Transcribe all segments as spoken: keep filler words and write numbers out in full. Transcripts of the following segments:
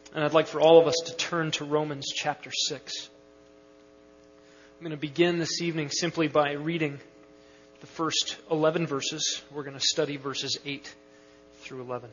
And I'd like for all of us to turn to Romans chapter six. I'm going to begin this evening simply by reading the first eleven verses. We're going to study verses eight through eleven.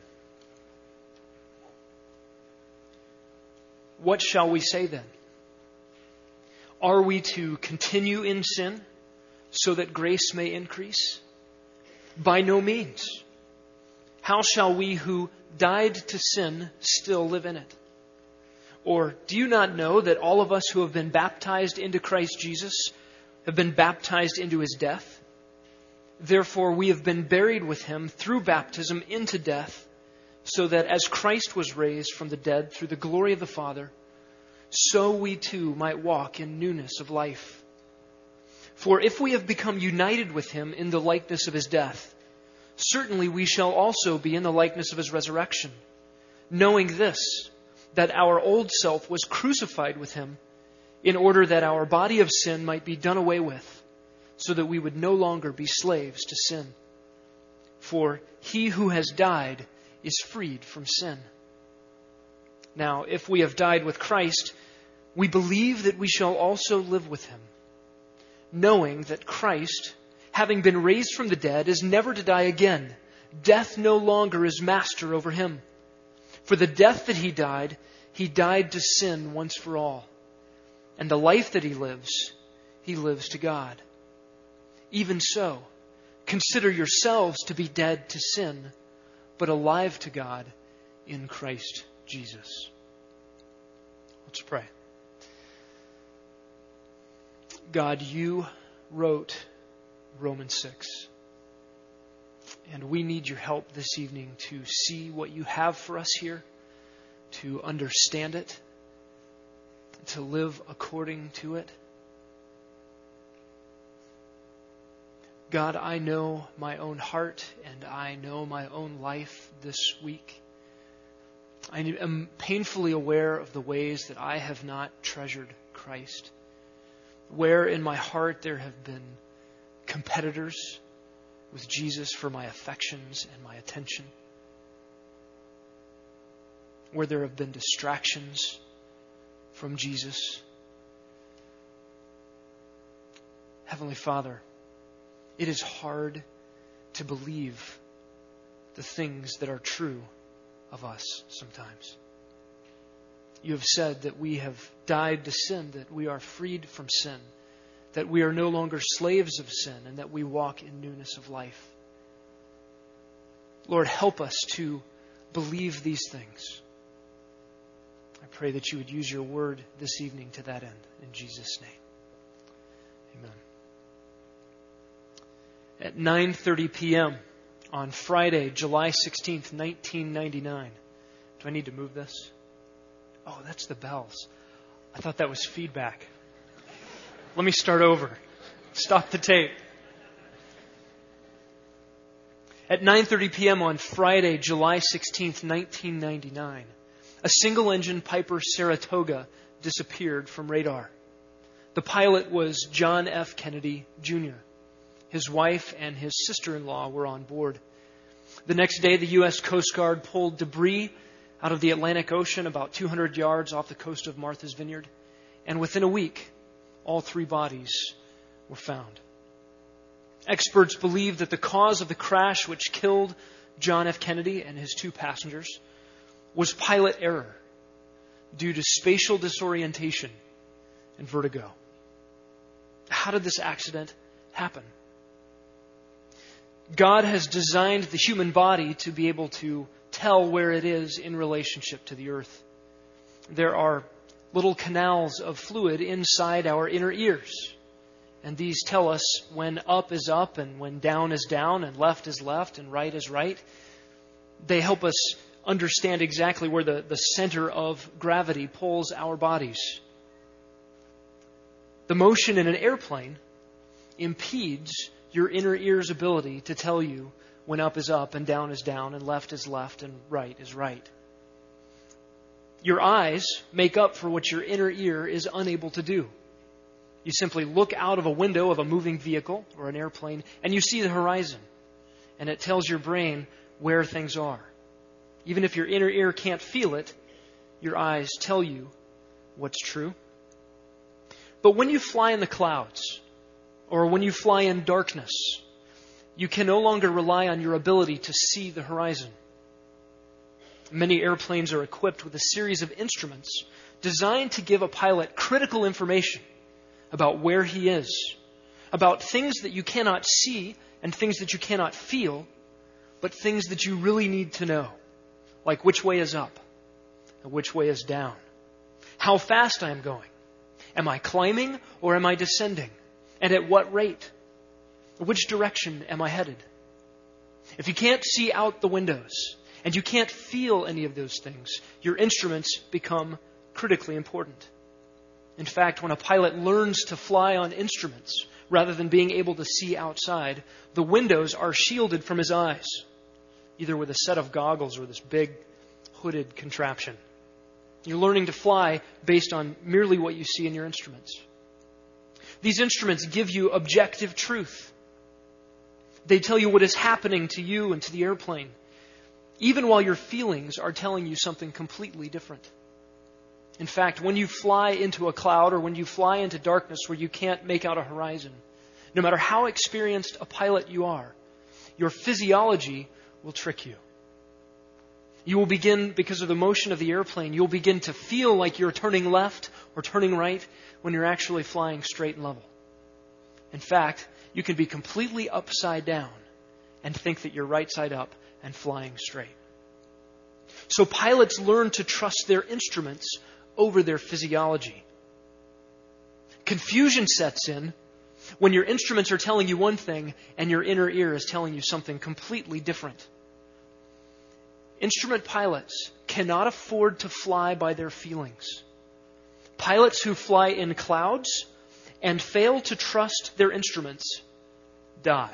What shall we say then? Are we to continue in sin so that grace may increase? By no means. How shall we who died to sin still live in it? Or do you not know that all of us who have been baptized into Christ Jesus have been baptized into his death? Therefore we have been buried with him through baptism into death, so that as Christ was raised from the dead through the glory of the Father, so we too might walk in newness of life. For if we have become united with him in the likeness of his death, certainly we shall also be in the likeness of his resurrection, knowing this, that our old self was crucified with him in order that our body of sin might be done away with, so that we would no longer be slaves to sin. For he who has died is freed from sin. Now, if we have died with Christ, we believe that we shall also live with him, knowing that Christ, having been raised from the dead, is never to die again. Death no longer is master over him. For the death that he died, he died to sin once for all. And the life that he lives, he lives to God. Even so, consider yourselves to be dead to sin, but alive to God in Christ Jesus. Let's pray. God, you wrote Romans six. And we need your help this evening to see what you have for us here, to understand it, to live according to it. God, I know my own heart and I know my own life this week. I am painfully aware of the ways that I have not treasured Christ, where in my heart there have been competitors with Jesus for my affections and my attention, where there have been distractions from Jesus. Heavenly Father, it is hard to believe the things that are true of us sometimes. You have said that we have died to sin, that we are freed from sin, that we are no longer slaves of sin, and that we walk in newness of life. Lord, help us to believe these things. I pray that you would use your word this evening to that end. In Jesus' name, amen. At nine thirty p.m. on Friday, July sixteenth, nineteen ninety-nine. Do I need to move this? Oh, that's the bells. I thought that was feedback. Let me start over. Stop the tape. At nine thirty p.m. on Friday, July sixteenth, nineteen ninety-nine, a single-engine Piper Saratoga disappeared from radar. The pilot was John F. Kennedy, Junior His wife and his sister-in-law were on board. The next day, the U S Coast Guard pulled debris out of the Atlantic Ocean about two hundred yards off the coast of Martha's Vineyard. And within a week, all three bodies were found. Experts believe that the cause of the crash which killed John F. Kennedy and his two passengers was pilot error due to spatial disorientation and vertigo. How did this accident happen? God has designed the human body to be able to tell where it is in relationship to the earth. There are little canals of fluid inside our inner ears. And these tell us when up is up and when down is down and left is left and right is right. They help us understand exactly where the, the center of gravity pulls our bodies. The motion in an airplane impedes your inner ear's ability to tell you when up is up and down is down and left is left and right is right. Your eyes make up for what your inner ear is unable to do. You simply look out of a window of a moving vehicle or an airplane and you see the horizon. And it tells your brain where things are. Even if your inner ear can't feel it, your eyes tell you what's true. But when you fly in the clouds, or when you fly in darkness, you can no longer rely on your ability to see the horizon. Many airplanes are equipped with a series of instruments designed to give a pilot critical information about where he is, about things that you cannot see and things that you cannot feel, but things that you really need to know, like which way is up and which way is down, how fast I am going, am I climbing or am I descending, and at what rate, which direction am I headed. If you can't see out the windows and you can't feel any of those things, your instruments become critically important. In fact, when a pilot learns to fly on instruments rather than being able to see outside, the windows are shielded from his eyes, either with a set of goggles or this big hooded contraption. You're learning to fly based on merely what you see in your instruments. These instruments give you objective truth. They tell you what is happening to you and to the airplane, even while your feelings are telling you something completely different. In fact, when you fly into a cloud or when you fly into darkness where you can't make out a horizon, no matter how experienced a pilot you are, your physiology will trick you. You will begin, because of the motion of the airplane, you'll begin to feel like you're turning left or turning right when you're actually flying straight and level. In fact, you can be completely upside down and think that you're right side up and flying straight. So pilots learn to trust their instruments over their physiology. Confusion sets in when your instruments are telling you one thing and your inner ear is telling you something completely different. Instrument pilots cannot afford to fly by their feelings. Pilots who fly in clouds and fail to trust their instruments die.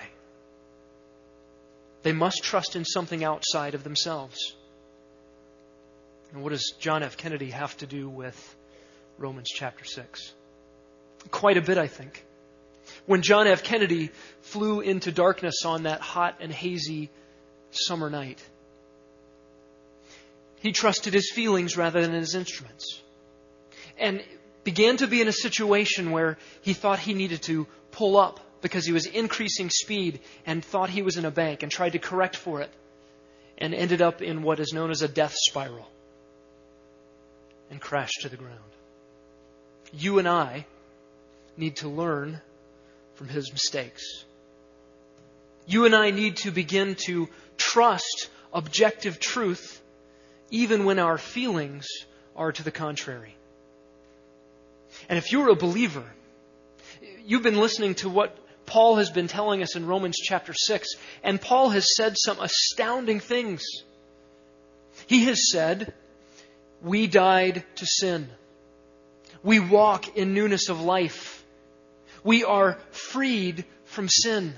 They must trust in something outside of themselves. And what does John F. Kennedy have to do with Romans chapter six? Quite a bit, I think. When John F. Kennedy flew into darkness on that hot and hazy summer night, he trusted his feelings rather than his instruments, and began to be in a situation where he thought he needed to pull up because he was increasing speed and thought he was in a bank and tried to correct for it and ended up in what is known as a death spiral and crashed to the ground. You and I need to learn from his mistakes. You and I need to begin to trust objective truth even when our feelings are to the contrary. And if you're a believer, you've been listening to what Paul has been telling us in Romans chapter six, and Paul has said some astounding things. He has said, we died to sin. We walk in newness of life. We are freed from sin.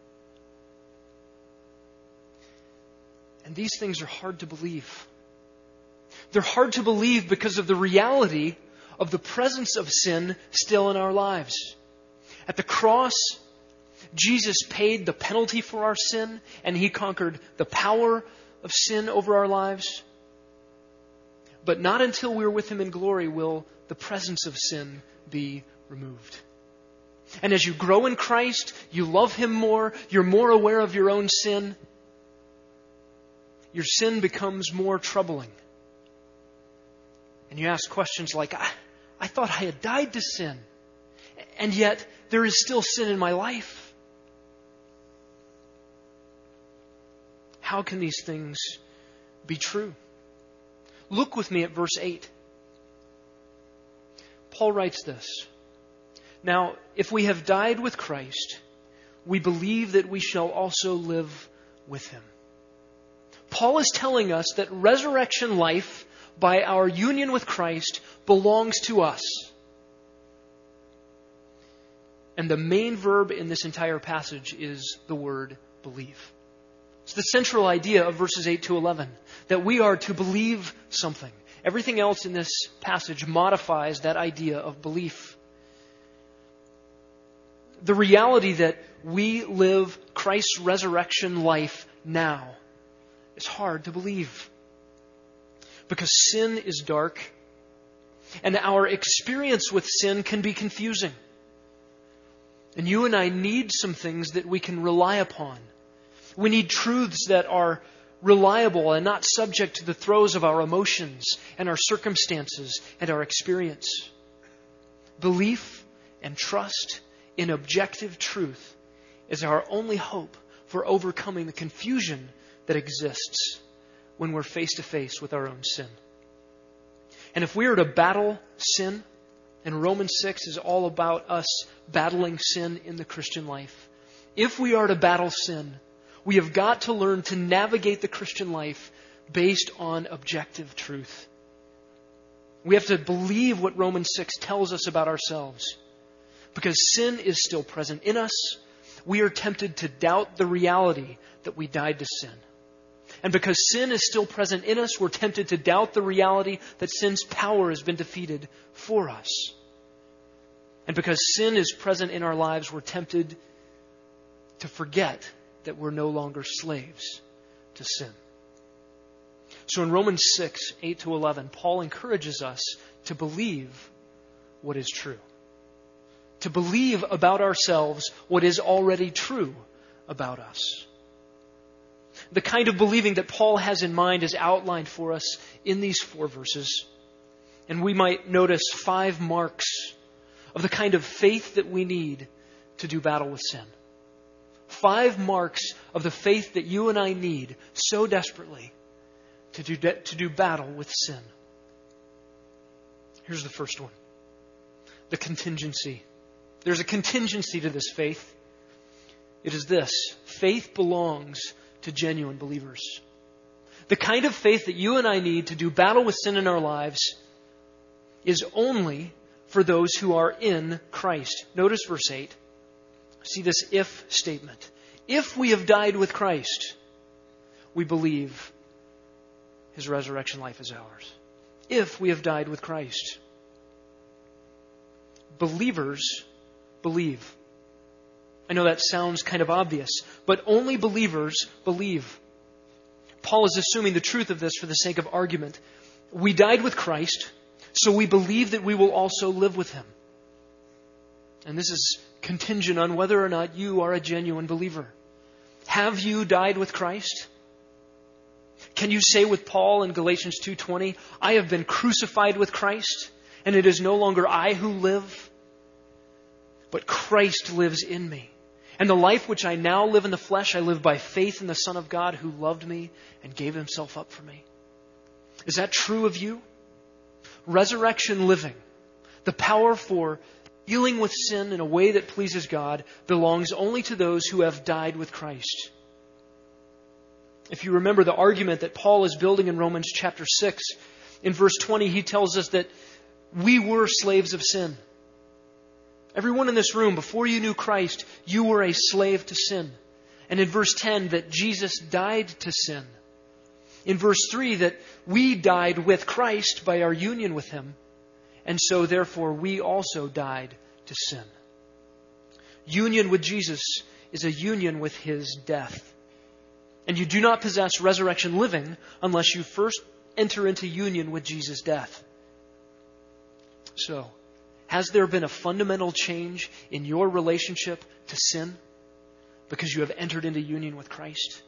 And these things are hard to believe. They're hard to believe because of the reality of the presence of sin still in our lives. At the cross, Jesus paid the penalty for our sin, and He conquered the power of sin over our lives. But not until we're with Him in glory will the presence of sin be removed. And as you grow in Christ, you love Him more, you're more aware of your own sin, your sin becomes more troubling. And you ask questions like, I, I thought I had died to sin, and yet there is still sin in my life. How can these things be true? Look with me at verse eight. Paul writes this. Now, if we have died with Christ, we believe that we shall also live with Him. Paul is telling us that resurrection life by our union with Christ belongs to us. And the main verb in this entire passage is the word believe. It's the central idea of verses eight to eleven, that we are to believe something. Everything else in this passage modifies that idea of belief. The reality that we live Christ's resurrection life now is hard to believe. because sin is dark, and our experience with sin can be confusing. And you and I need some things that we can rely upon. We need truths that are reliable and not subject to the throes of our emotions and our circumstances and our experience. Belief and trust in objective truth is our only hope for overcoming the confusion that exists when we're face to face with our own sin. And if we are to battle sin, and Romans six is all about us battling sin in the Christian life. If we are to battle sin, we have got to learn to navigate the Christian life based on objective truth. We have to believe what Romans six tells us about ourselves. Because sin is still present in us, we are tempted to doubt the reality that we died to sin. And because sin is still present in us, we're tempted to doubt the reality that sin's power has been defeated for us. And because sin is present in our lives, we're tempted to forget that we're no longer slaves to sin. So in Romans six, eight to eleven, Paul encourages us to believe what is true. To believe about ourselves what is already true about us. The kind of believing that Paul has in mind is outlined for us in these four verses. And we might notice five marks of the kind of faith that we need to do battle with sin. Five marks of the faith that you and I need so desperately to do, to do battle with sin. Here's the first one. The contingency. There's a contingency to this faith. It is this. Faith belongs to genuine believers. The kind of faith that you and I need to do battle with sin in our lives is only for those who are in Christ. Notice verse eight. See this if statement. If we have died with Christ, we believe His resurrection life is ours. If we have died with Christ. Believers believe. I know that sounds kind of obvious, but only believers believe. Paul is assuming the truth of this for the sake of argument. We died with Christ, so we believe that we will also live with Him. And this is contingent on whether or not you are a genuine believer. Have you died with Christ? Can you say with Paul in Galatians two twenty, I have been crucified with Christ, and it is no longer I who live, but Christ lives in me. And the life which I now live in the flesh, I live by faith in the Son of God who loved me and gave Himself up for me. Is that true of you? Resurrection living, the power for dealing with sin in a way that pleases God, belongs only to those who have died with Christ. If you remember the argument that Paul is building in Romans chapter six, in verse twenty, he tells us that we were slaves of sin. Everyone in this room, before you knew Christ, you were a slave to sin. And in verse ten, that Jesus died to sin. In verse three, that we died with Christ by our union with Him. And so, therefore, we also died to sin. Union with Jesus is a union with His death. And you do not possess resurrection living unless you first enter into union with Jesus' death. So, has there been a fundamental change in your relationship to sin because you have entered into union with Christ?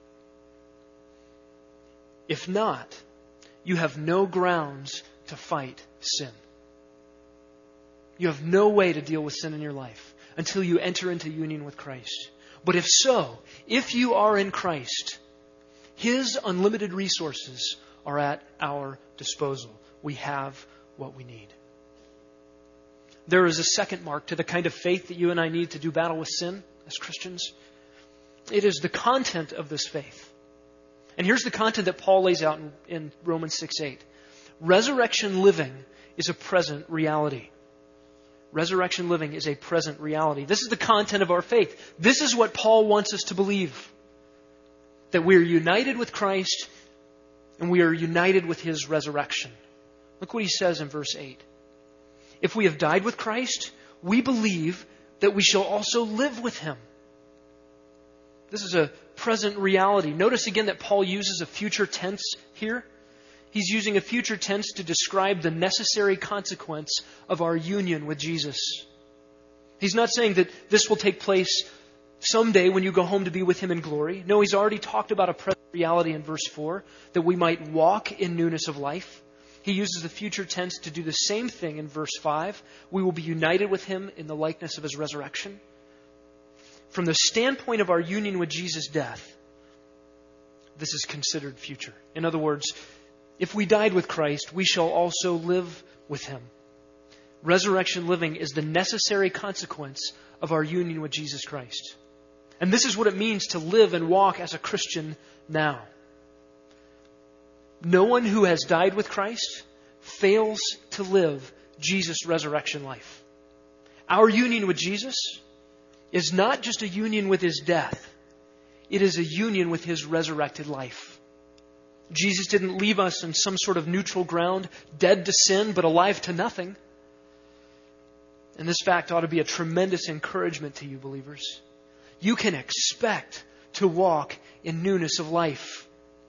If not, you have no grounds to fight sin. You have no way to deal with sin in your life until you enter into union with Christ. But if so, if you are in Christ, His unlimited resources are at our disposal. We have what we need. There is a second mark to the kind of faith that you and I need to do battle with sin as Christians. It is the content of this faith. And here's the content that Paul lays out in, in Romans six eight. Resurrection living is a present reality. Resurrection living is a present reality. This is the content of our faith. This is what Paul wants us to believe. That we are united with Christ and we are united with His resurrection. Look what he says in verse eight. If we have died with Christ, we believe that we shall also live with Him. This is a present reality. Notice again that Paul uses a future tense here. he's using a future tense to describe the necessary consequence of our union with Jesus. He's not saying that this will take place someday when you go home to be with him in glory. No, he's already talked about a present reality in verse four, that we might walk in newness of life. He uses the future tense to do the same thing in verse five. We will be united with him in the likeness of his resurrection. From the standpoint of our union with Jesus' death, this is considered future. In other words, if we died with Christ, we shall also live with him. Resurrection living is the necessary consequence of our union with Jesus Christ. And this is what it means to live and walk as a Christian now. No one who has died with Christ fails to live Jesus' resurrection life. Our union with Jesus is not just a union with his death. It is a union with his resurrected life. Jesus didn't leave us in some sort of neutral ground, dead to sin, but alive to nothing. And this fact ought to be a tremendous encouragement to you, believers. You can expect to walk in newness of life.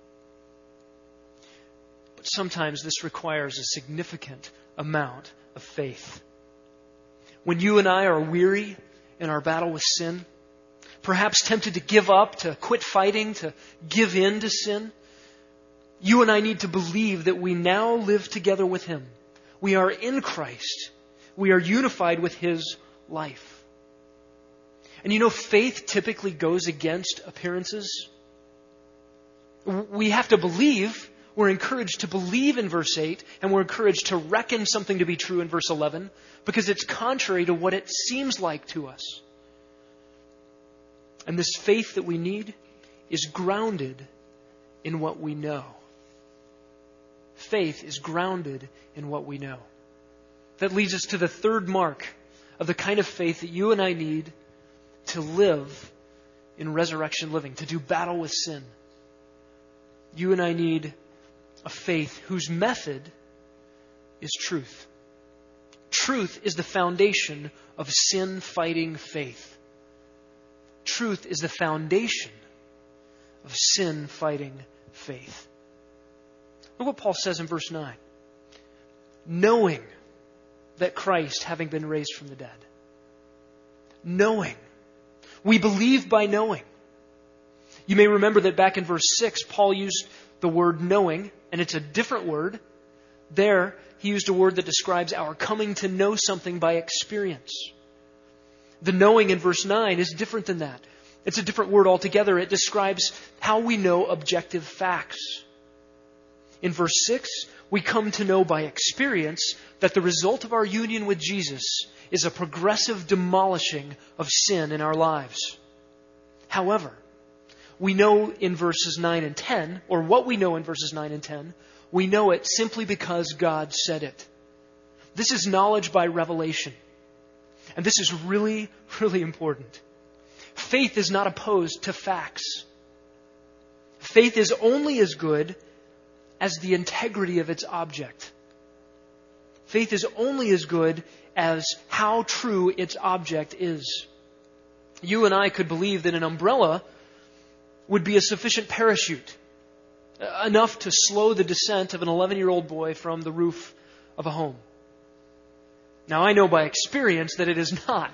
But sometimes this requires a significant amount of faith. When you and I are weary in our battle with sin, perhaps tempted to give up, to quit fighting, to give in to sin, you and I need to believe that we now live together with him. We are in Christ. We are unified with his life. And you know, faith typically goes against appearances. We have to believe. We're encouraged to believe in verse eight, and we're encouraged to reckon something to be true in verse eleven, because it's contrary to what it seems like to us. And this faith that we need is grounded in what we know. Faith is grounded in what we know. That leads us to the third mark of the kind of faith that you and I need to live in resurrection living, to do battle with sin. You and I need a faith whose method is truth. Truth is the foundation of sin-fighting faith. Truth is the foundation of sin-fighting faith. Look what Paul says in verse nine. Knowing that Christ, having been raised from the dead. Knowing. We believe by knowing. You may remember that back in verse six, Paul used the word knowing, and it's a different word. There, he used a word that describes our coming to know something by experience. The knowing in verse nine is different than that. It's a different word altogether. It describes how we know objective facts. In verse six, we come to know by experience that the result of our union with Jesus is a progressive demolishing of sin in our lives. However, we know in verses nine and ten, or what we know in verses nine and ten, we know it simply because God said it. This is knowledge by revelation. And this is really, really important. Faith is not opposed to facts. Faith is only as good as the integrity of its object. Faith is only as good as how true its object is. You and I could believe that an umbrella would be a sufficient parachute, enough to slow the descent of an eleven-year-old boy from the roof of a home. Now, I know by experience that it is not.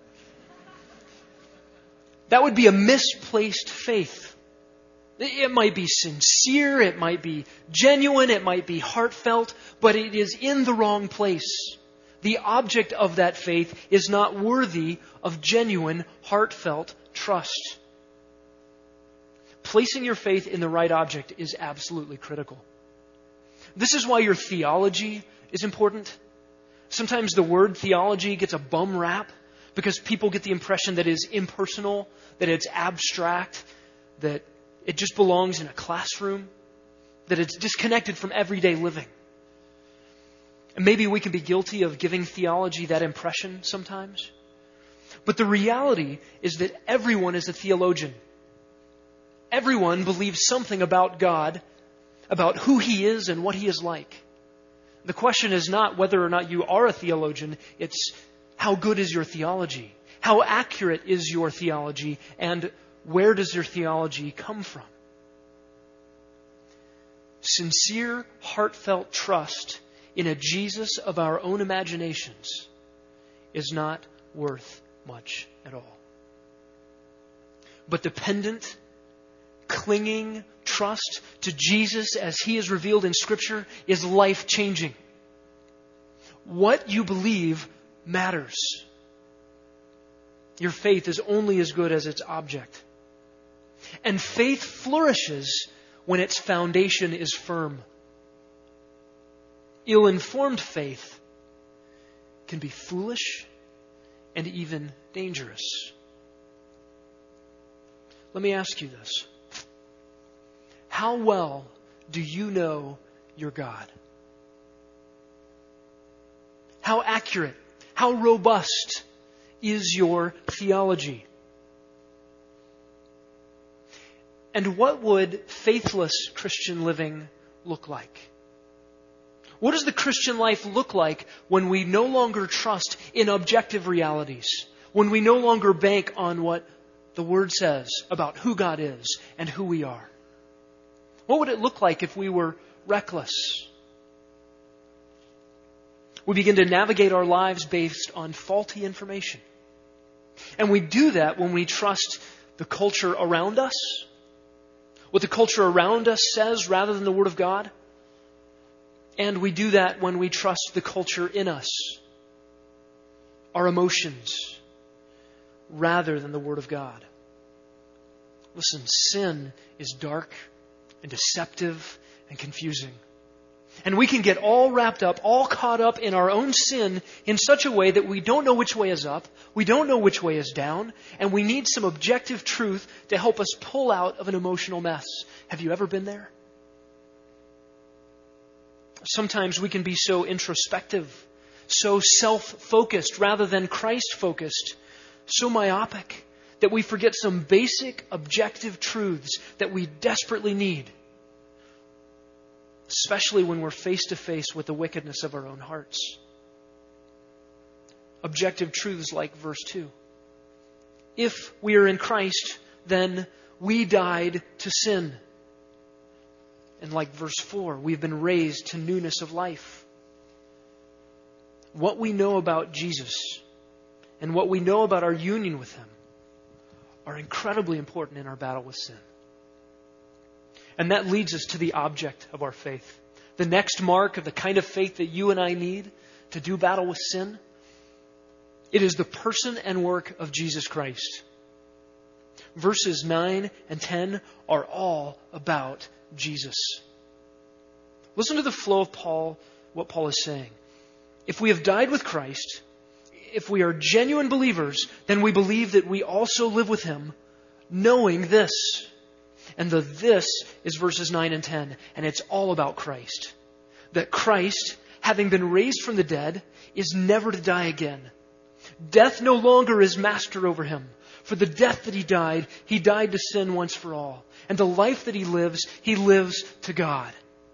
That would be a misplaced faith. It might be sincere, it might be genuine, it might be heartfelt, but it is in the wrong place. The object of that faith is not worthy of genuine, heartfelt trust. Placing your faith in the right object is absolutely critical. This is why your theology is important. Sometimes the word theology gets a bum rap because people get the impression that it is impersonal, that it's abstract, that it just belongs in a classroom, that it's disconnected from everyday living. And maybe we can be guilty of giving theology that impression sometimes. But the reality is that everyone is a theologian. Everyone believes something about God, about who He is and what He is like. The question is not whether or not you are a theologian, it's how good is your theology? How accurate is your theology? And where does your theology come from? sincere, heartfelt trust in a Jesus of our own imaginations is not worth much at all. But dependent, clinging trust to Jesus as He is revealed in Scripture is life-changing. What you believe matters. Your faith is only as good as its object. And faith flourishes when its foundation is firm. Ill-informed faith can be foolish and even dangerous. Let me ask you this. How well do you know your God? How accurate, how robust is your theology? And what would faithless Christian living look like? What does the Christian life look like when we no longer trust in objective realities? When we no longer bank on what the Word says about who God is and who we are? What would it look like if we were reckless? We begin to navigate our lives based on faulty information. And we do that when we trust the culture around us, what the culture around us says rather than the Word of God. And we do that when we trust the culture in us, our emotions, rather than the Word of God. Listen, sin is dark and deceptive and confusing. And we can get all wrapped up, all caught up in our own sin in such a way that we don't know which way is up, we don't know which way is down, and we need some objective truth to help us pull out of an emotional mess. Have you ever been there? Sometimes we can be so introspective, so self-focused rather than Christ-focused, so myopic that we forget some basic objective truths that we desperately need, especially when we're face to face with the wickedness of our own hearts. Objective truths like verse two. If we are in Christ, then we died to sin. And like verse four, we've been raised to newness of life. What we know about Jesus and what we know about our union with Him are incredibly important in our battle with sin. And that leads us to the object of our faith. The next mark of the kind of faith that you and I need to do battle with sin. It is the person and work of Jesus Christ. Verses nine and ten are all about Jesus. Listen to the flow of Paul, what Paul is saying. If we have died with Christ, if we are genuine believers, then we believe that we also live with Him, knowing this. And the this is verses nine and ten, and it's all about Christ. That Christ, having been raised from the dead, is never to die again. Death no longer is master over Him. For the death that He died, He died to sin once for all. And the life that He lives, He lives to God.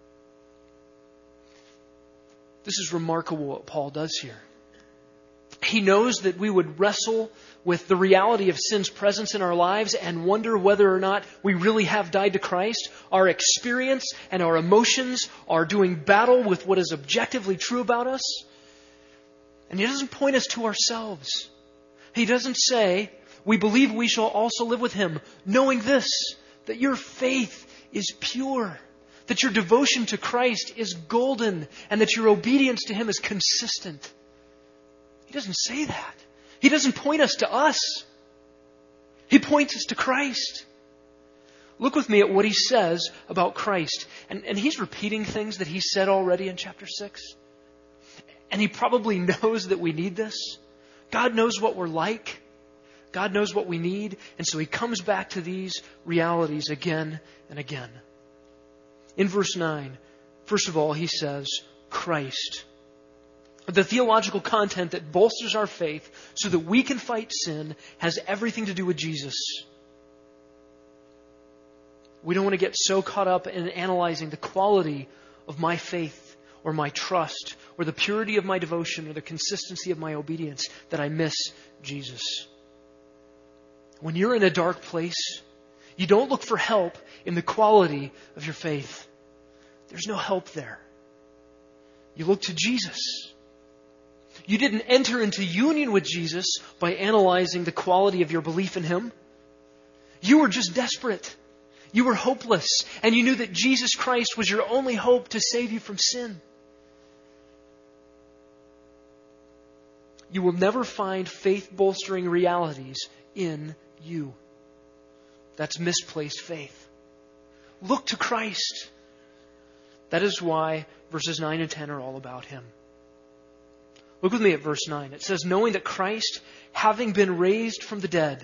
This is remarkable what Paul does here. He knows that we would wrestle with the reality of sin's presence in our lives and wonder whether or not we really have died to Christ. Our experience and our emotions are doing battle with what is objectively true about us. And He doesn't point us to ourselves. He doesn't say, we believe we shall also live with Him, knowing this, that your faith is pure, that your devotion to Christ is golden, and that your obedience to Him is consistent. He doesn't say that. He doesn't point us to us. He points us to Christ. Look with me at what he says about Christ. And, and he's repeating things that he said already in chapter six. And he probably knows that we need this. God knows what we're like. God knows what we need. And so he comes back to these realities again and again. In verse nine, first of all, he says, Christ. The theological content that bolsters our faith so that we can fight sin has everything to do with Jesus. We don't want to get so caught up in analyzing the quality of my faith or my trust or the purity of my devotion or the consistency of my obedience that I miss Jesus. When you're in a dark place, you don't look for help in the quality of your faith. There's no help there. You look to Jesus. You didn't enter into union with Jesus by analyzing the quality of your belief in Him. You were just desperate. You were hopeless. And you knew that Jesus Christ was your only hope to save you from sin. You will never find faith-bolstering realities in you. That's misplaced faith. Look to Christ. That is why verses nine and ten are all about Him. Look with me at verse nine. It says, knowing that Christ, having been raised from the dead,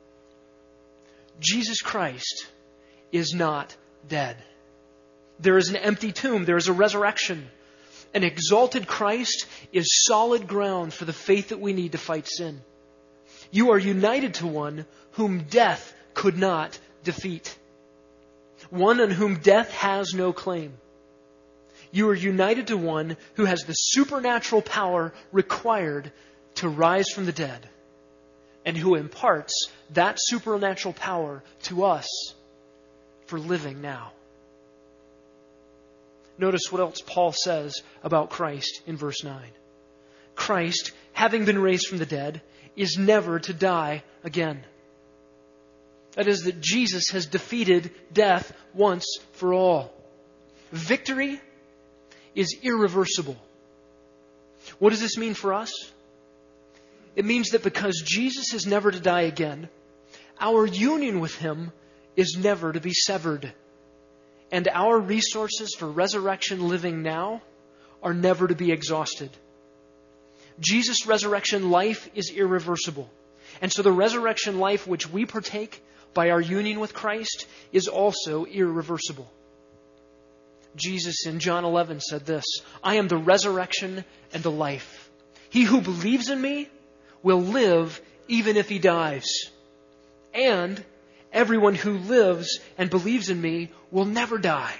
Jesus Christ is not dead. There is an empty tomb. There is a resurrection. An exalted Christ is solid ground for the faith that we need to fight sin. You are united to one whom death could not defeat. One on whom death has no claim. You are united to one who has the supernatural power required to rise from the dead, and who imparts that supernatural power to us for living now. Notice what else Paul says about Christ in verse nine. Christ, having been raised from the dead, is never to die again. That is, that Jesus has defeated death once for all. Victory is irreversible. What does this mean for us? It means that because Jesus is never to die again, our union with Him is never to be severed. And our resources for resurrection living now are never to be exhausted. Jesus' resurrection life is irreversible. And so the resurrection life which we partake by our union with Christ is also irreversible. Jesus in John eleven said this, I am the resurrection and the life. He who believes in me will live even if he dies. And everyone who lives and believes in me will never die.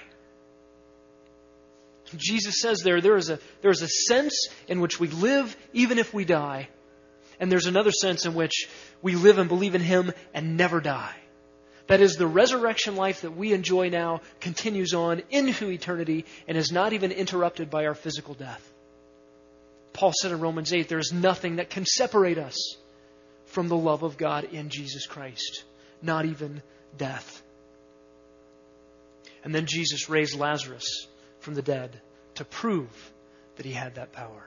Jesus says there, there is a, there is a sense in which we live even if we die. And there's another sense in which we live and believe in Him and never die. That is, the resurrection life that we enjoy now continues on into eternity and is not even interrupted by our physical death. Paul said in Romans eight, there is nothing that can separate us from the love of God in Jesus Christ. Not even death. And then Jesus raised Lazarus from the dead to prove that He had that power.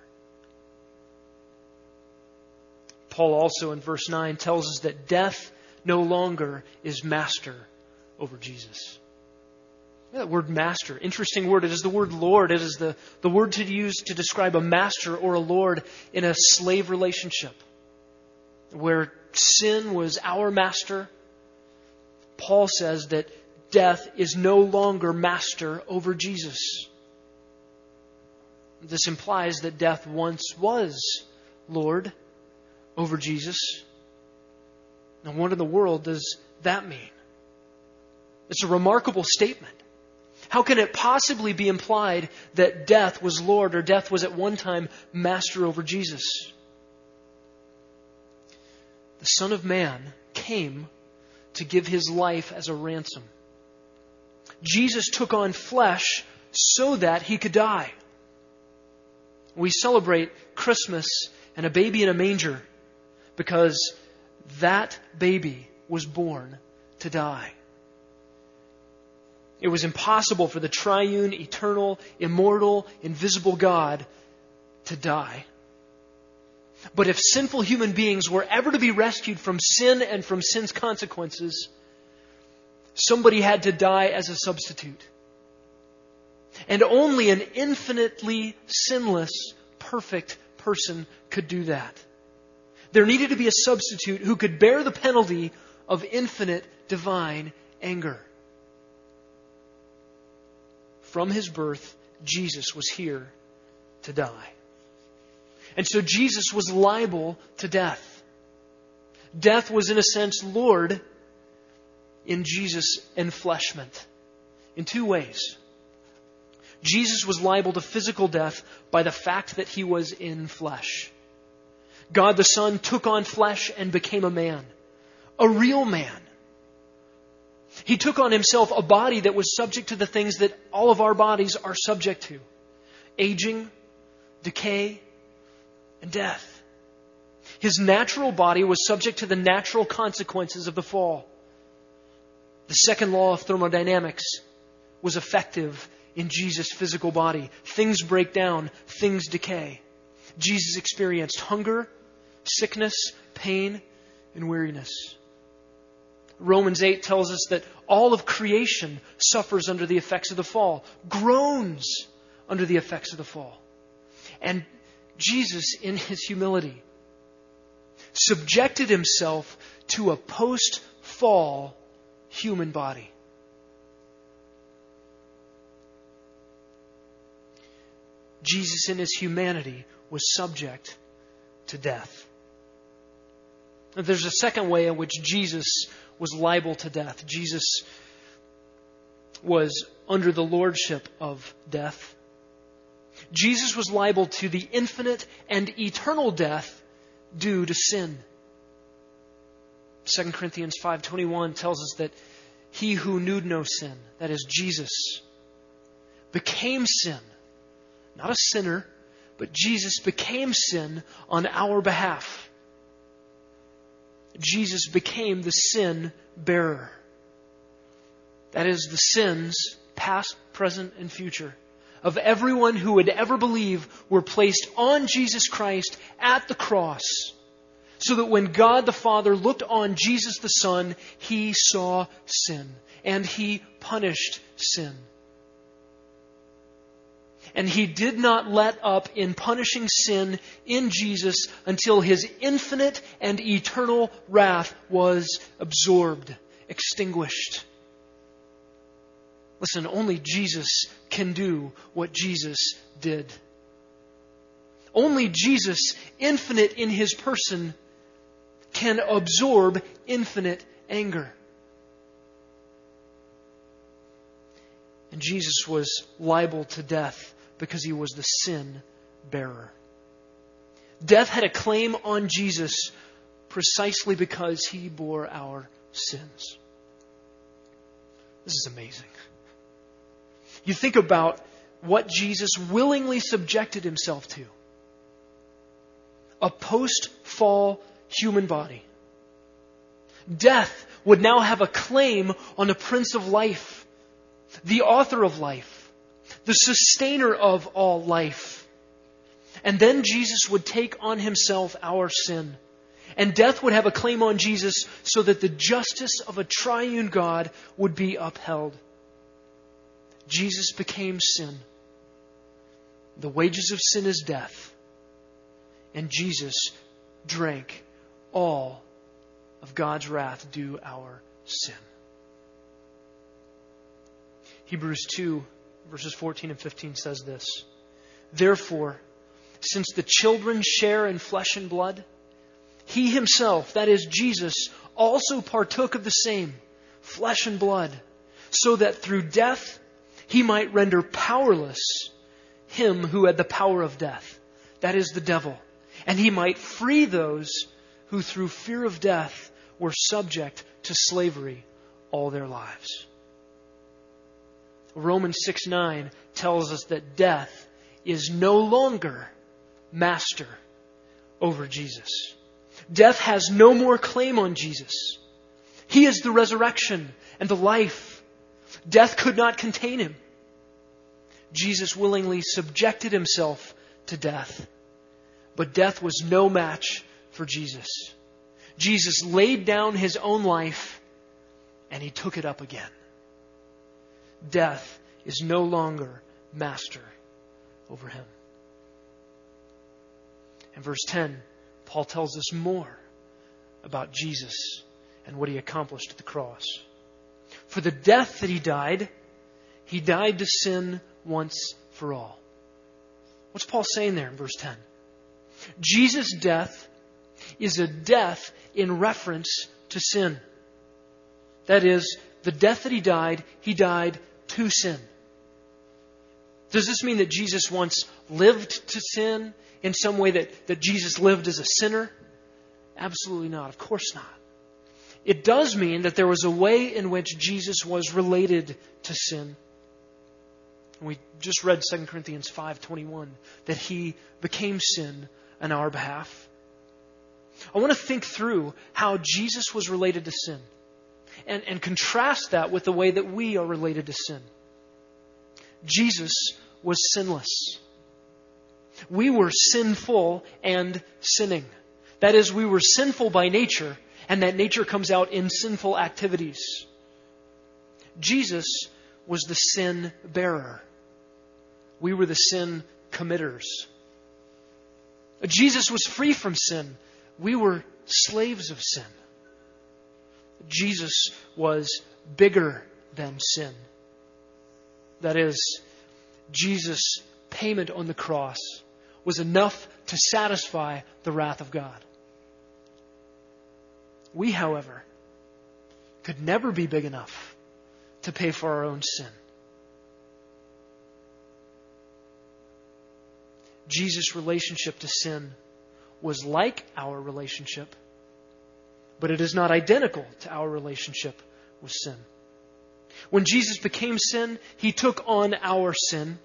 Paul also in verse nine tells us that death no longer is master over Jesus. That word master, interesting word. It is the word Lord. It is the, the word to use to describe a master or a Lord in a slave relationship. Where sin was our master, Paul says that death is no longer master over Jesus. This implies that death once was Lord over Jesus. Now, what in the world does that mean? It's a remarkable statement. How can it possibly be implied that death was Lord or death was at one time master over Jesus? The Son of Man came to give His life as a ransom. Jesus took on flesh so that He could die. We celebrate Christmas and a baby in a manger because that baby was born to die. It was impossible for the triune, eternal, immortal, invisible God to die. But if sinful human beings were ever to be rescued from sin and from sin's consequences, somebody had to die as a substitute. And only an infinitely sinless, perfect person could do that. There needed to be a substitute who could bear the penalty of infinite divine anger. From His birth, Jesus was here to die. And so Jesus was liable to death. Death was, in a sense, Lord in Jesus' enfleshment in two ways. Jesus was liable to physical death by the fact that He was in flesh. God the Son took on flesh and became a man. A real man. He took on himself a body that was subject to the things that all of our bodies are subject to: aging, decay, and death. His natural body was subject to the natural consequences of the fall. The second law of thermodynamics was effective in Jesus' physical body. Things break down, things decay. Jesus experienced hunger, sickness, pain, and weariness. Romans eight tells us that all of creation suffers under the effects of the fall, groans under the effects of the fall. And Jesus, in his humility, subjected himself to a post-fall human body. Jesus, in his humanity, was subject to death. There's a second way in which Jesus was liable to death. Jesus was under the lordship of death. Jesus was liable to the infinite and eternal death due to sin. Second Corinthians five twenty-one tells us that he who knew no sin, that is Jesus, became sin. Not a sinner, but Jesus became sin on our behalf. Jesus became the sin bearer. That is, the sins, past, present, and future, of everyone who would ever believe were placed on Jesus Christ at the cross, so that when God the Father looked on Jesus the Son, He saw sin, and He punished sin. And He did not let up in punishing sin in Jesus until His infinite and eternal wrath was absorbed, extinguished. Listen, only Jesus can do what Jesus did. Only Jesus, infinite in His person, can absorb infinite anger. And Jesus was liable to death because He was the sin bearer. Death had a claim on Jesus precisely because He bore our sins. This is amazing. You think about what Jesus willingly subjected Himself to. A post-fall human body. Death would now have a claim on the Prince of Life, the author of life, the sustainer of all life. And then Jesus would take on Himself our sin. And death would have a claim on Jesus so that the justice of a triune God would be upheld. Jesus became sin. The wages of sin is death. And Jesus drank all of God's wrath due our sin. Hebrews two, verses fourteen and fifteen says this: Therefore, since the children share in flesh and blood, He Himself, that is Jesus, also partook of the same, flesh and blood, so that through death He might render powerless him who had the power of death, that is the devil, and He might free those who through fear of death were subject to slavery all their lives. Romans six nine tells us that death is no longer master over Jesus. Death has no more claim on Jesus. He is the resurrection and the life. Death could not contain Him. Jesus willingly subjected Himself to death. But death was no match for Jesus. Jesus laid down His own life and He took it up again. Death is no longer master over Him. In verse ten, Paul tells us more about Jesus and what He accomplished at the cross. For the death that He died, He died to sin once for all. What's Paul saying there in verse ten? Jesus' death is a death in reference to sin. That is, the death that He died, He died to sin. Does this mean that Jesus once lived to sin in some way, that, that Jesus lived as a sinner? Absolutely not. Of course not. it does mean that there was a way in which Jesus was related to sin. We just read Second Corinthians five twenty-one, that He became sin on our behalf. I want to think through how Jesus was related to sin and, and contrast that with the way that we are related to sin. Jesus was sinless. We were sinful and sinning. That is, we were sinful by nature, and that nature comes out in sinful activities. Jesus was the sin bearer. We were the sin committers. Jesus was free from sin. We were slaves of sin. Jesus was bigger than sin. That is, Jesus' payment on the cross was enough to satisfy the wrath of God. We, however, could never be big enough to pay for our own sin. Jesus' relationship to sin was like our relationship, but it is not identical to our relationship with sin. When Jesus became sin, He took on our sin,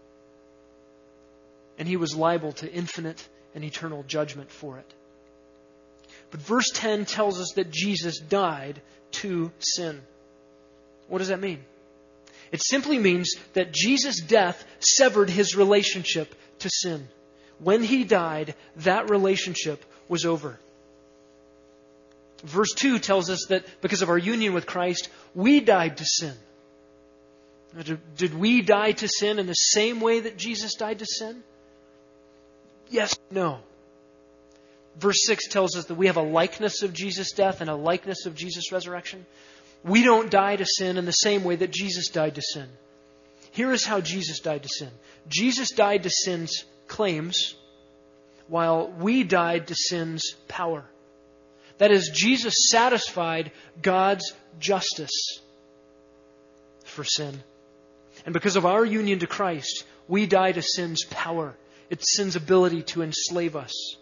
and He was liable to infinite and eternal judgment for it. But verse ten tells us that Jesus died to sin. What does that mean? It simply means that Jesus' death severed His relationship to sin. When He died, that relationship was over. Verse two tells us that because of our union with Christ, we died to sin. Did we die to sin in the same way that Jesus died to sin? Yes, no. Verse six tells us that we have a likeness of Jesus' death and a likeness of Jesus' resurrection. We don't die to sin in the same way that Jesus died to sin. Here is how Jesus died to sin. Jesus died to sin's claims, while we died to sin's power. That is, Jesus satisfied God's justice for sin. And because of our union to Christ, we die to sin's power. It's sin's ability to enslave us.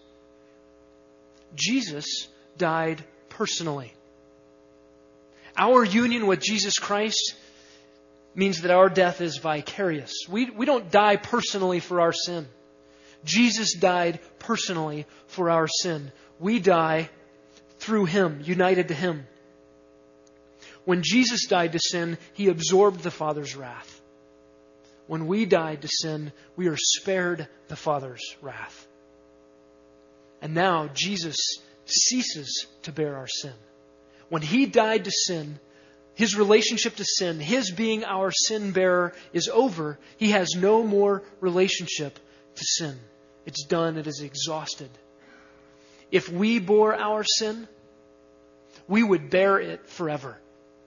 Jesus died personally. Our union with Jesus Christ means that our death is vicarious. We, we don't die personally for our sin. Jesus died personally for our sin. We die through Him, united to Him. When Jesus died to sin, He absorbed the Father's wrath. When we died to sin, we are spared the Father's wrath. And now Jesus ceases to bear our sin. When He died to sin, His relationship to sin, His being our sin bearer, is over. He has no more relationship to sin. It's done. It is exhausted. If we bore our sin, we would bear it forever.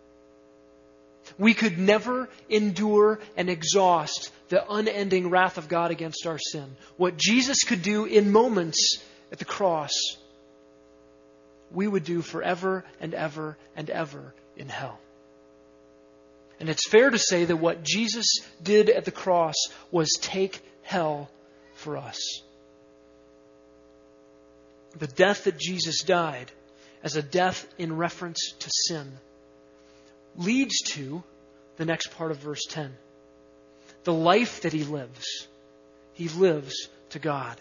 We could never endure and exhaust the unending wrath of God against our sin. What Jesus could do in moments at the cross, we would do forever and ever and ever in hell. And it's fair to say that what Jesus did at the cross was take hell for us. The death that Jesus died as a death in reference to sin leads to the next part of verse ten. The life that He lives, He lives to God.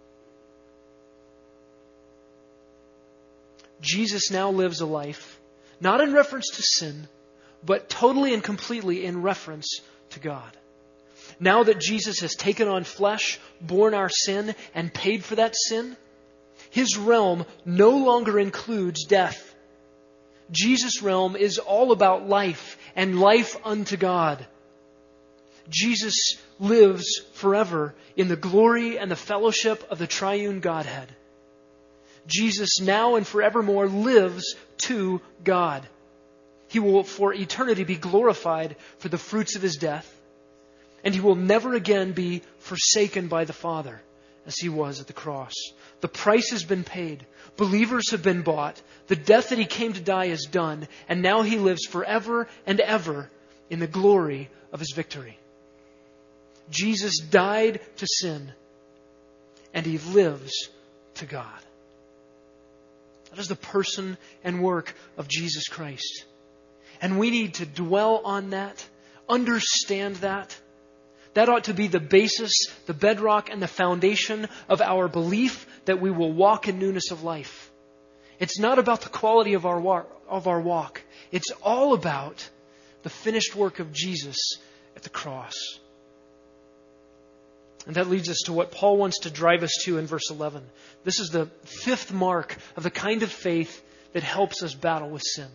Jesus now lives a life, not in reference to sin, but totally and completely in reference to God. Now that Jesus has taken on flesh, borne our sin, and paid for that sin, His realm no longer includes death. Jesus' realm is all about life and life unto God. Jesus lives forever in the glory and the fellowship of the triune Godhead. Jesus now and forevermore lives to God. He will for eternity be glorified for the fruits of His death, and He will never again be forsaken by the Father as He was at the cross. The price has been paid. Believers have been bought. The death that He came to die is done, and now He lives forever and ever in the glory of His victory. Jesus died to sin, and He lives to God. That is the person and work of Jesus Christ. And we need to dwell on that, understand that. That ought to be the basis, the bedrock, and the foundation of our belief that we will walk in newness of life. It's not about the quality of our walk, of our walk. It's all about the finished work of Jesus at the cross. And that leads us to what Paul wants to drive us to in verse eleven. This is the fifth mark of the kind of faith that helps us battle with sin.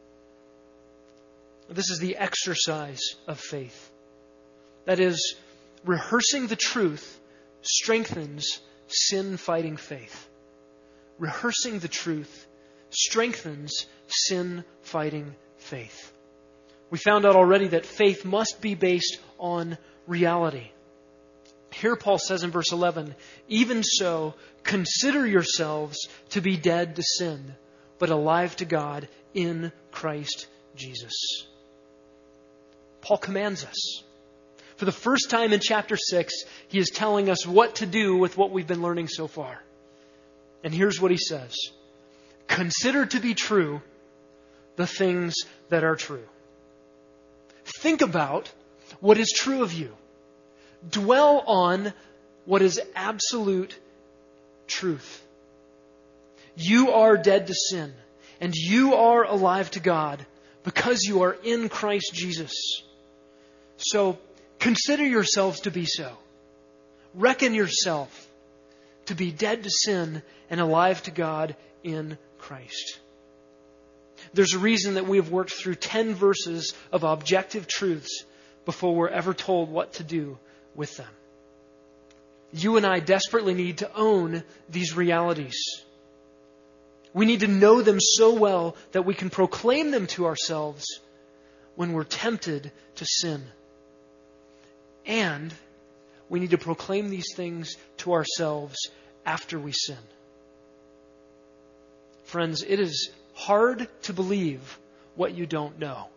This is the exercise of faith. That is, rehearsing the truth strengthens sin-fighting faith. Rehearsing the truth strengthens sin-fighting faith. We found out already that faith must be based on reality. Here Paul says in verse eleven, "Even so, consider yourselves to be dead to sin, but alive to God in Christ Jesus." Paul commands us. For the first time in chapter six, he is telling us what to do with what we've been learning so far. And here's what he says. Consider to be true the things that are true. Think about what is true of you. Dwell on what is absolute truth. You are dead to sin, and you are alive to God because you are in Christ Jesus. So consider yourselves to be so. Reckon yourself to be dead to sin and alive to God in Christ. There's a reason that we have worked through ten verses of objective truths before we're ever told what to do with them. You and I desperately need to own these realities. We need to know them so well that we can proclaim them to ourselves when we're tempted to sin. And we need to proclaim these things to ourselves after we sin. Friends, it is hard to believe what you don't know.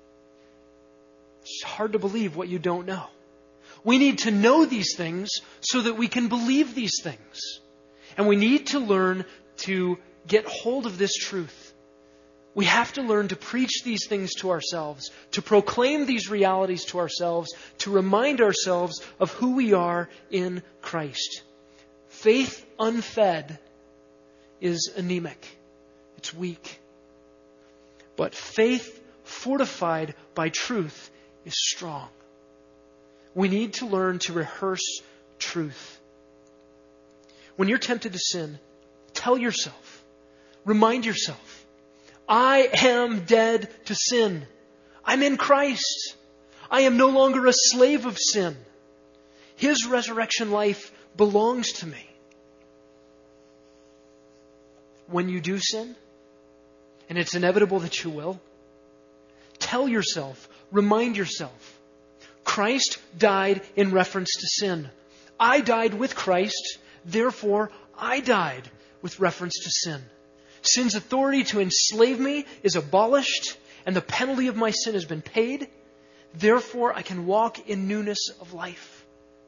It's hard to believe what you don't know. We need to know these things so that we can believe these things. And we need to learn to get hold of this truth. We have to learn to preach these things to ourselves, to proclaim these realities to ourselves, to remind ourselves of who we are in Christ. Faith unfed is anemic. It's weak. But faith fortified by truth is strong. We need to learn to rehearse truth. When you're tempted to sin, tell yourself, remind yourself, I am dead to sin. I'm in Christ. I am no longer a slave of sin. His resurrection life belongs to me. When you do sin, and it's inevitable that you will, tell yourself, remind yourself, Christ died in reference to sin. I died with Christ, therefore I died with reference to sin. Sin's authority to enslave me is abolished, and the penalty of my sin has been paid. Therefore, I can walk in newness of life.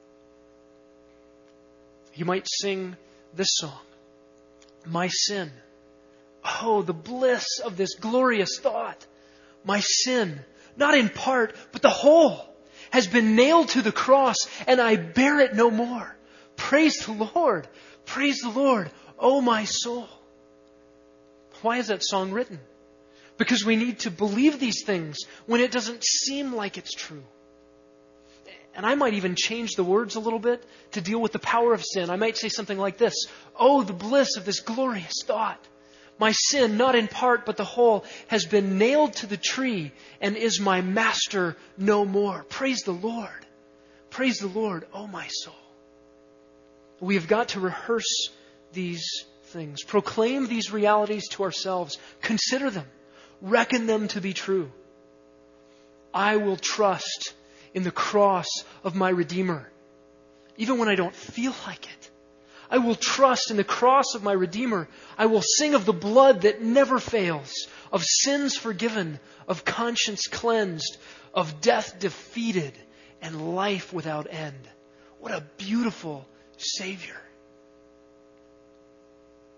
You might sing this song, My sin. Oh, the bliss of this glorious thought. My sin, not in part, but the whole, has been nailed to the cross, and I bear it no more. Praise the Lord. Praise the Lord, oh my soul. Why is that song written? Because we need to believe these things when it doesn't seem like it's true. And I might even change the words a little bit to deal with the power of sin. I might say something like this. Oh, the bliss of this glorious thought. My sin, not in part but the whole, has been nailed to the tree and is my master no more. Praise the Lord. Praise the Lord, oh my soul. We have got to rehearse these things. Proclaim these realities to ourselves. Consider them. Reckon them to be true. I will trust in the cross of my Redeemer, even when I don't feel like it. I will trust in the cross of my Redeemer. I will sing of the blood that never fails, of sins forgiven, of conscience cleansed, of death defeated, and life without end. What a beautiful Savior.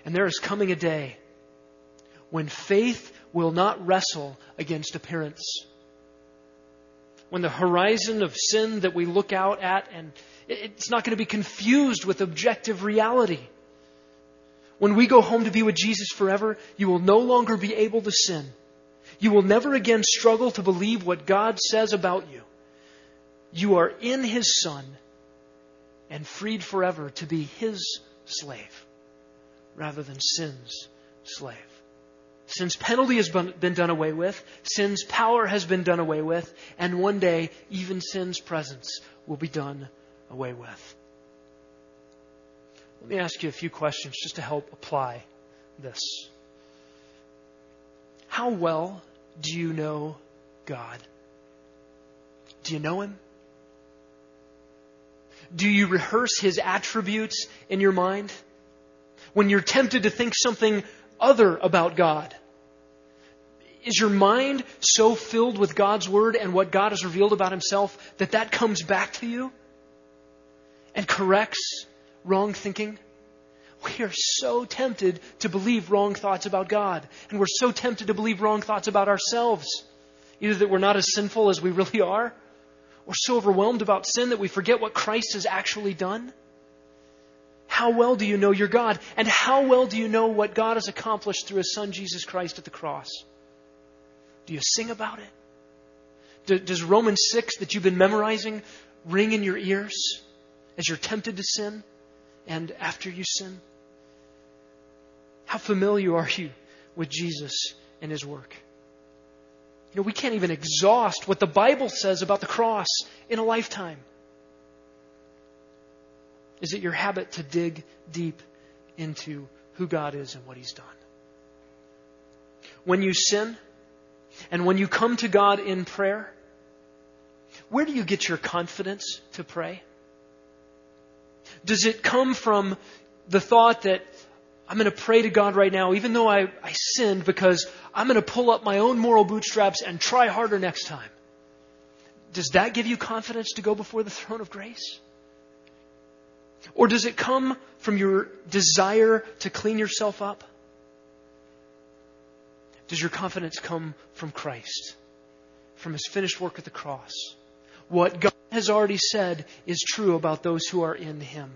And there is coming a day when faith will not wrestle against appearance. When the horizon of sin that we look out at, and it's not going to be confused with objective reality. When we go home to be with Jesus forever, you will no longer be able to sin. You will never again struggle to believe what God says about you. You are in His Son and freed forever to be His slave rather than sin's slave. Sin's penalty has been done away with, sin's power has been done away with, and one day even sin's presence will be done away with. Let me ask you a few questions just to help apply this. How well do you know God? Do you know Him? Do you rehearse His attributes in your mind? When you're tempted to think something other about God, is your mind so filled with God's Word and what God has revealed about Himself that that comes back to you and corrects wrong thinking? We are so tempted to believe wrong thoughts about God. And we're so tempted to believe wrong thoughts about ourselves. Either that we're not as sinful as we really are, or so overwhelmed about sin that we forget what Christ has actually done. How well do you know your God? And how well do you know what God has accomplished through His Son, Jesus Christ, at the cross? Do you sing about it? Does Romans six that you've been memorizing ring in your ears as you're tempted to sin and after you sin? How familiar are you with Jesus and His work? You know, we can't even exhaust what the Bible says about the cross in a lifetime. Is it your habit to dig deep into who God is and what He's done? When you sin and when you come to God in prayer, where do you get your confidence to pray? Does it come from the thought that I'm going to pray to God right now, even though I, I sinned, because I'm going to pull up my own moral bootstraps and try harder next time? Does that give you confidence to go before the throne of grace? Or does it come from your desire to clean yourself up? Does your confidence come from Christ, from His finished work at the cross? What God has already said is true about those who are in Him.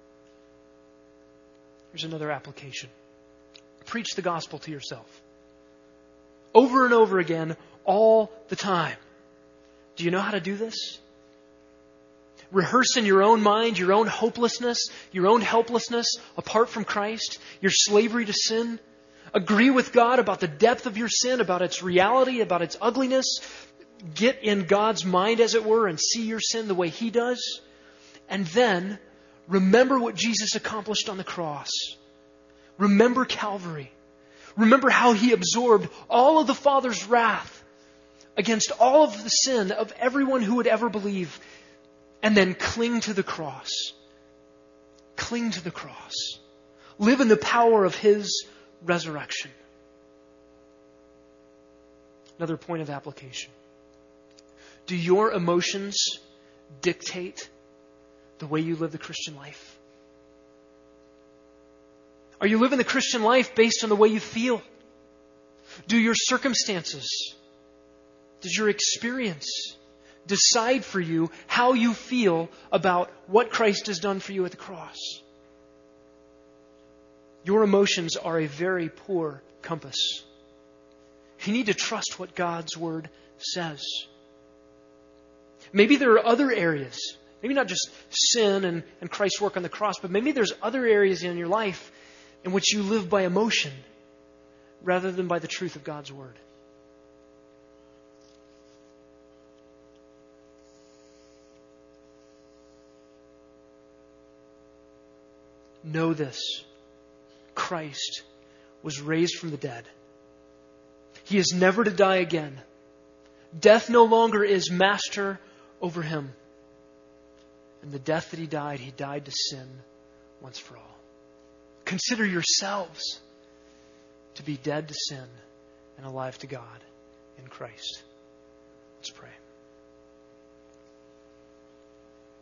Here's another application. Preach the gospel to yourself. Over and over again, all the time. Do you know how to do this? Rehearse in your own mind your own hopelessness, your own helplessness apart from Christ, your slavery to sin. Agree with God about the depth of your sin, about its reality, about its ugliness. Get in God's mind, as it were, and see your sin the way He does. And then remember what Jesus accomplished on the cross. Remember Calvary. Remember how He absorbed all of the Father's wrath against all of the sin of everyone who would ever believe. And then cling to the cross. Cling to the cross. Live in the power of His resurrection. Another point of application. Do your emotions dictate the way you live the Christian life? Are you living the Christian life based on the way you feel? Do your circumstances, does your experience decide for you how you feel about what Christ has done for you at the cross? Your emotions are a very poor compass. You need to trust what God's Word says. Maybe there are other areas, maybe not just sin and, and Christ's work on the cross, but maybe there's other areas in your life in which you live by emotion rather than by the truth of God's Word. Know this. Christ was raised from the dead. He is never to die again. Death no longer is master over Him. And the death that He died, He died to sin once for all. Consider yourselves to be dead to sin and alive to God in Christ. Let's pray.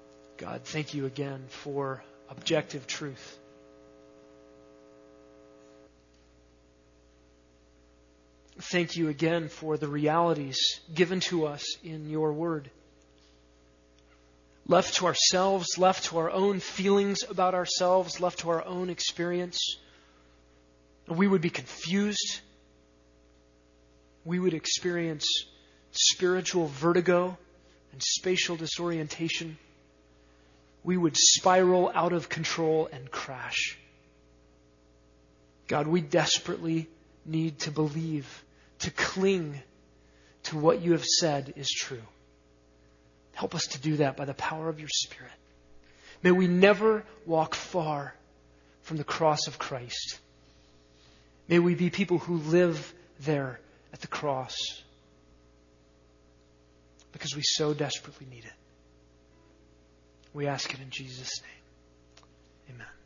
God, thank You again for objective truth. thank you again for the realities given to us in your word. Left to ourselves, left to our own feelings about ourselves, left to our own experience, we would be confused. We would experience spiritual vertigo and spatial disorientation. We would spiral out of control and crash. God, we desperately need to believe, to cling to what you have said is true. Help us to do that by the power of your Spirit. May we never walk far from the cross of Christ. May we be people who live there at the cross because we so desperately need it. We ask it in Jesus' name. Amen.